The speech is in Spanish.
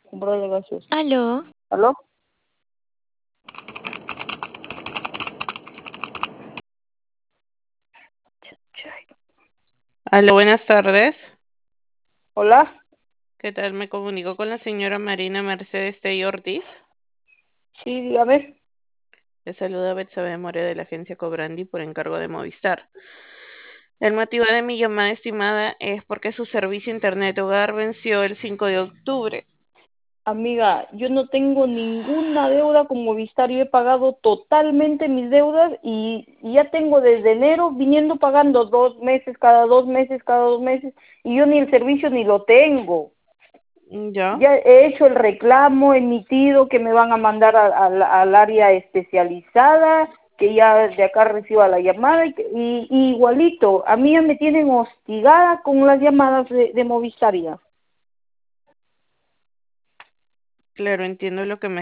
Comprarle gaseosa. Aló, ¿Aló? Aló, buenas tardes. ¿Hola? ¿Qué tal? Me comunico con la señora Marina Mercedes Tey Ortiz. Sí, dígame. Le saluda Betsabe Morea de la agencia Cobrandi por encargo de Movistar. El motivo de mi llamada estimada es porque su servicio Internet Hogar venció el 5 de octubre. Amiga, yo no tengo ninguna deuda con Movistar. Yo he pagado totalmente mis deudas y ya tengo desde enero viniendo pagando 2 meses, cada 2 meses, cada 2 meses, y yo ni el servicio ni lo tengo. ¿Ya? Ya he hecho el reclamo, emitido que me van a mandar al área especializada, que ya de acá reciba la llamada, y igualito, a mí ya me tienen hostigada con las llamadas de Movistar ya. Claro, entiendo lo que me